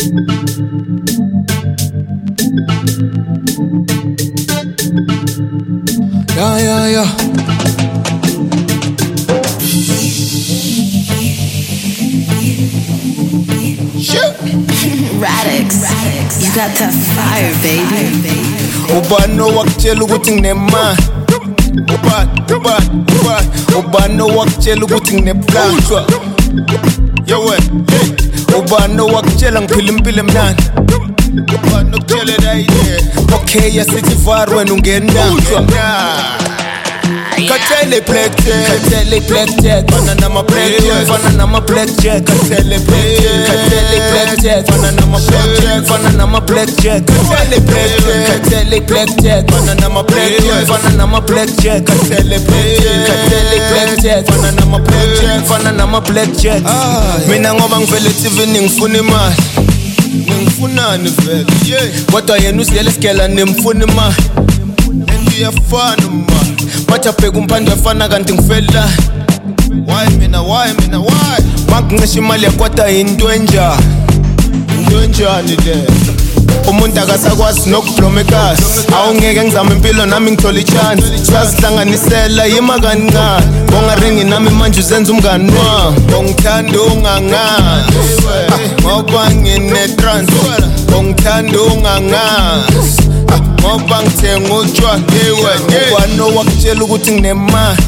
Yeah. Radix, you got that fire, baby. Ubano wakutshela ukuthi nginemali. Ubano wakutshela ukuthi ngineplanshwa. Yewe, ubano wakutshela ngiphila impilo emnandi. Ubano kutshela la idea. Okay, asithi var wena ungendanshwa. Katele blackjack, fana nama blackjack, fana nama blackjack, katele blackjack, fana nama blackjack, fana nama blackjack, katele blackjack, fana nama blackjack, fana nama blackjack, katele blackjack, fana nama blackjack, fana nama blackjack. Mina ngoba ngivele TV ngifuna imali, ngifunani vele, kodwa yena usiyele skela nimfuna imali, ngiyafana mali. Bachapeka umphanda fana kanti ngifela. Why mina? Bangincisha imali yakwata into enjani? Into enjani le? Umuntu akasakwazi nokubloma ekasi. Awungeke ngizame impilo nami ngithola ichance. Sazihlanganisela yima kancane. Bongaringi nami manje uzenza umngani wami. Bongithanda ungangani. Ngoba ngine-trance. Bongithanda ungangani. Ngoba ngithenga utshwala. Ubano wakutshela ukuthi nginemali.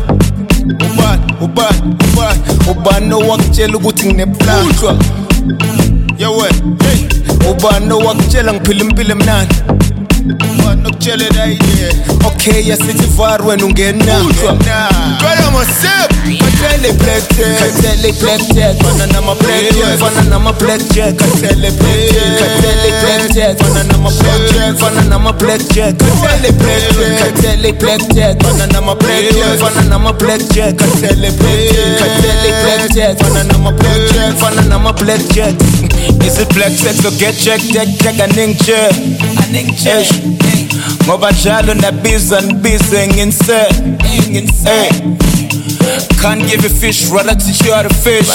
Ubano wakutshela ukuthi ngineplanshwa. Yewe, ubano wakutshela ngiphila impilo emnandi. Ubano kutshela la idea. Okay, asithi var wena ungendanshwa. Qala masep. Katele blackjack, fana nama blackjack, fana nama blackjack, katele blackjack, fana nama blackjack, fana nama blackjack, katele blackjack, fana nama blackjack, fana nama blackjack, katele blackjack, fana nama blackjack, fana nama blackjack. Is it blackjack so get checked aninje ngoba njalo nabiza nginse. Can't give you fish, rather teach you how to fish.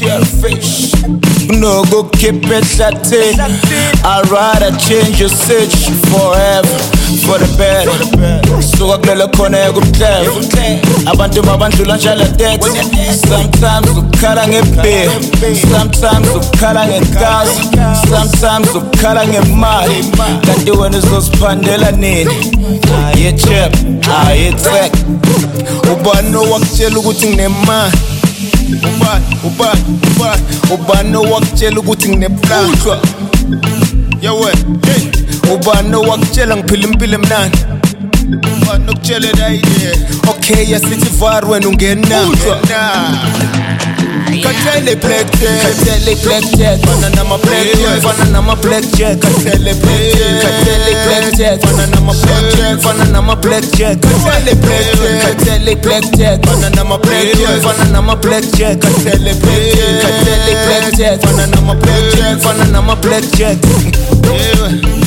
No, go keep it latte. I'd rather change your sitch forever, for the better. So I glad kona clever. Abantu mabandlula njalo debt. Sometimes ukhala ngebeer, sometimes ukhala ngegazi, sometimes ukhala ngemali. Kanti wena uzosiphandela nini? Aye chip, aye tech. Ubano wakutshela ukuthi nginemali. Ubano wakutshela ukuthi ngineplanshwa. Yewe, ubano wakutshela ngiphila impilo emnandi. Ubano kutshela la idea. Okay, asithi var wena ungendanshwa. Katele blackjack, fana nama blackjack, fana nama blackjack, katele blackjack, fana nama blackjack, fana nama blackjack, katele blackjack, fana nama blackjack, fana nama blackjack, katele blackjack, fana nama blackjack, fana nama blackjack.